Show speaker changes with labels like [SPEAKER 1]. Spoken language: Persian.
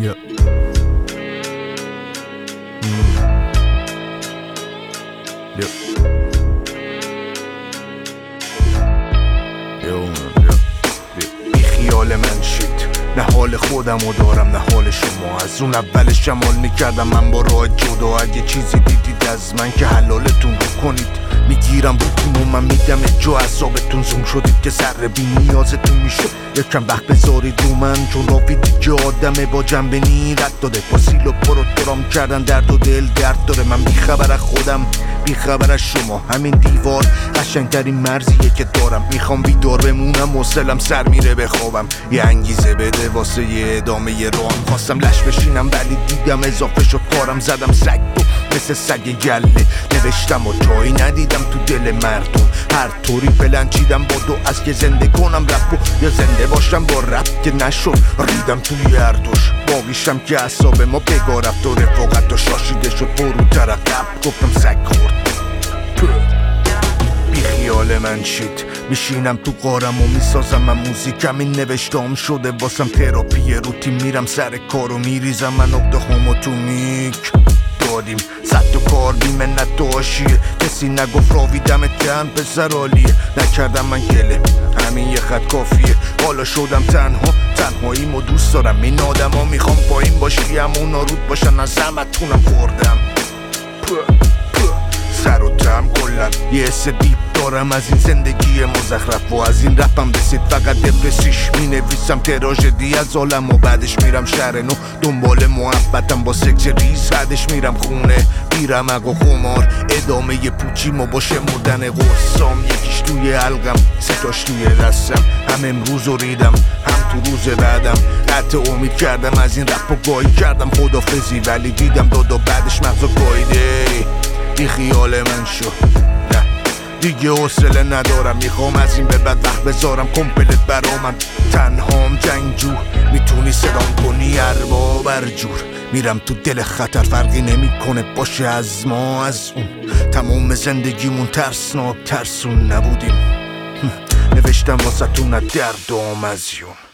[SPEAKER 1] Yeah. بی خیال من شید، نه حال خودم رو دارم نه حال شما. از اون اولش جمال میکردم من با راه جدا. اگه چیزی دیدید از من که حلالتون رو کنید. میگیرم روتون و من میدم جو عذابتون. زوم شدید که سر بی نیازتون میشه. یکم وقت بذارید رو من، چون رافی دیگه آدمه با جنبه رد داده. با سیل و پروترام کردن درد و دل درد داره. من بیخبر از خودم بیخبر از شما. همین دیوار قشنگترین مرزیه که دارم. میخوام بیدار بمونم، حوصلم سر میره بخوابم. یه انگیزه بده واسه یه ادامه راهم. خواستم لش بشینم ولی دیدم اضافه شد کارم. زدم سگ تو مثل سگ گله. نوشتم و جایی ندیدم تو دل مردم. هر طوری پلن چیدم با دو از که زنده کنم رپ و یا زنده باشم با رپ که نشد. ریدم توی هر دوش باقیشم که اعصاب ما بگاه رفت و رفاقت و شاشیده شد فروتر عقب. گفتم سگ خورد. بی خیال من شید، میشینم تو قارم و میسازم من موزیکم. این نوشتام شده واسم تراپی روتین. میرم سر کارو میریزم من اقده هموتونیک. دادیم صد تا کار بی منت و آشیه. کسی نگفت راویدم اتن پسر عالیه. نکردم من گله، همین یه خط کافیه. حالا شدم تنهاییمو دوست دارم. این آدم ها میخوام پایین باشی همون رود باشن. از زحمتونم خوردم سر و تم کلن. یه حس دیپ دارم از این زندگی مزخرف و از این رپم رسید فقط دپرسیش. می نویسم تراژدی از عالم و بعدش میرم شهر نو دنبال محبتم. با سکس ریز بعدش میرم خونه میرم و خمار. ادامه پوچیمو با شمردن قرصام. یکیش توی حلقم ستاش توی دستم. هم امروز رو ریدم هم تو روز بعدم. قطع امید کردم از این رپ و گاهی کردم خدافزی. ولی دیدم دادا بعدش مغزو گایده. بی خیال من شو، نه دیگه حوصله ندارم. میخوام از این به بعد وقت بذارم کمپلت برا من. تنهام جنگجو میتونی صدام کنی ارباب برجور. میرم تو دل خطر فرقی نمیکنه باشه از ما از اون. تمام زندگیمون ترسناک ترسون نبودیم. نوشتم واسه تو نه درد و آمزیون.